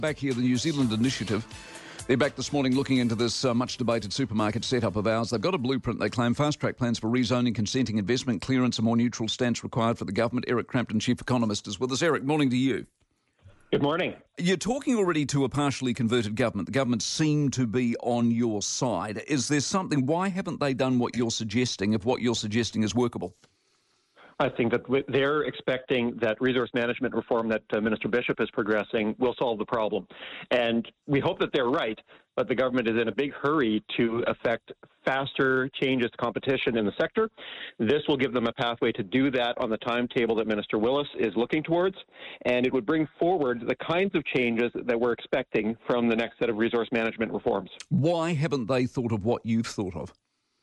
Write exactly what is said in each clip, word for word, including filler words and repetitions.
Back here, the New Zealand Initiative. They're back this morning looking into this uh, much-debated supermarket setup of ours. They've got a blueprint, they claim, fast-track plans for rezoning, consenting investment, clearance, a more neutral stance required for the government. Eric Crampton, Chief Economist, is with us. Eric, morning to you. Good morning. You're talking already to a partially converted government. The government seem to be on your side. Is there something, why haven't they done what you're suggesting if what you're suggesting is workable? I think that they're expecting that resource management reform that uh, Minister Bishop is progressing will solve the problem. And we hope that they're right, but the government is in a big hurry to effect faster changes to competition in the sector. This will give them a pathway to do that on the timetable that Minister Willis is looking towards, and it would bring forward the kinds of changes that we're expecting from the next set of resource management reforms. Why haven't they thought of what you've thought of?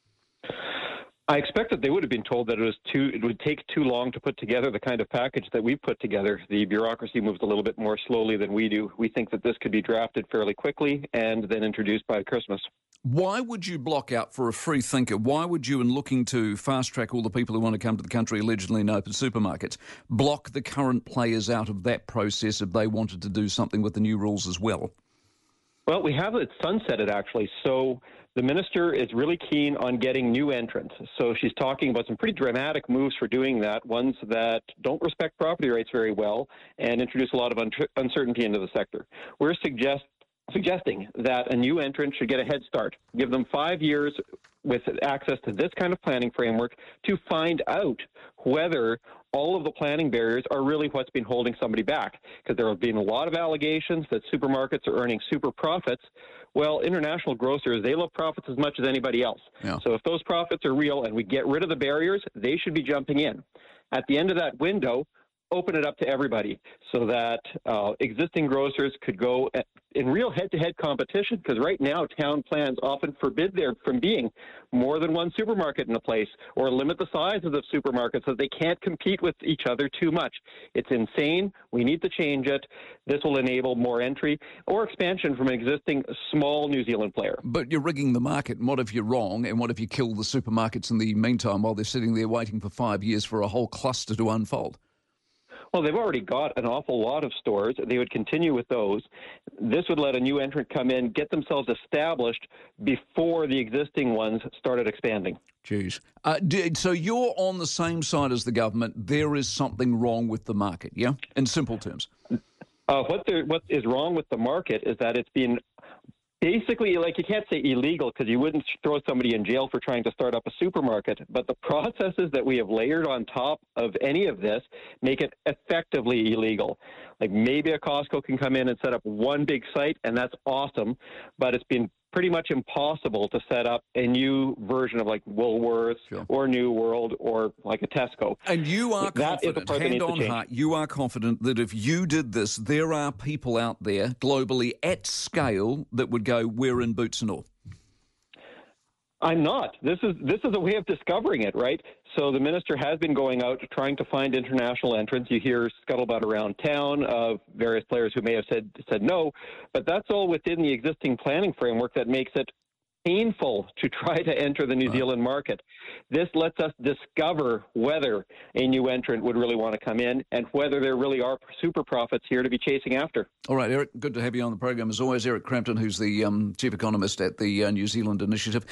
I expect that they would have been told that it was too, it would take too long to put together the kind of package that we've put together. The bureaucracy moves a little bit more slowly than we do. We think that this could be drafted fairly quickly and then introduced by Christmas. Why would you block out for a free thinker? Why would you, in looking to fast-track all the people who want to come to the country allegedly in open supermarkets, block the current players out of that process if they wanted to do something with the new rules as well? Well, we have it sunsetted, actually. So the minister is really keen on getting new entrants. So she's talking about some pretty dramatic moves for doing that, ones that don't respect property rights very well and introduce a lot of un- uncertainty into the sector. We're suggest- suggesting that a new entrant should get a head start, give them five years with access to this kind of planning framework to find out whether all of the planning barriers are really what's been holding somebody back. Because there have been a lot of allegations that supermarkets are earning super profits. Well, international grocers, they love profits as much as anybody else. Yeah. So if those profits are real and we get rid of the barriers, they should be jumping in. At the end of that window, open it up to everybody so that uh, existing grocers could go at, in real head-to-head competition, because right now town plans often forbid there from being more than one supermarket in a place or limit the size of the supermarket so they can't compete with each other too much. It's insane. We need to change it. This will enable more entry or expansion from an existing small New Zealand player. But you're rigging the market, and what if you're wrong, and what if you kill the supermarkets in the meantime while they're sitting there waiting for five years for a whole cluster to unfold? Well, they've already got an awful lot of stores. They would continue with those. This would let a new entrant come in, get themselves established before the existing ones started expanding. Jeez. Uh, so you're on the same side as the government. There is something wrong with the market, yeah? In simple terms. Uh, what, there, what is wrong with the market is that it's been basically, like, you can't say illegal because you wouldn't throw somebody in jail for trying to start up a supermarket, but the processes that we have layered on top of any of this make it effectively illegal. Like, maybe a Costco can come in and set up one big site, and that's awesome, but it's been pretty much impossible to set up a new version of like Woolworths sure. or New World or like a Tesco. And you are that confident, hand on heart, you are confident that if you did this, there are people out there globally at scale that would go, we're in boots and all. I'm not. This is this is a way of discovering it, right? So the minister has been going out trying to find international entrants. You hear scuttlebutt around town of various players who may have said said no, but that's all within the existing planning framework that makes it painful to try to enter the New Zealand market. This lets us discover whether a new entrant would really want to come in and whether there really are super profits here to be chasing after. All right, Eric, good to have you on the program as always. Eric Crampton, who's the um, Chief Economist at the uh, New Zealand Initiative.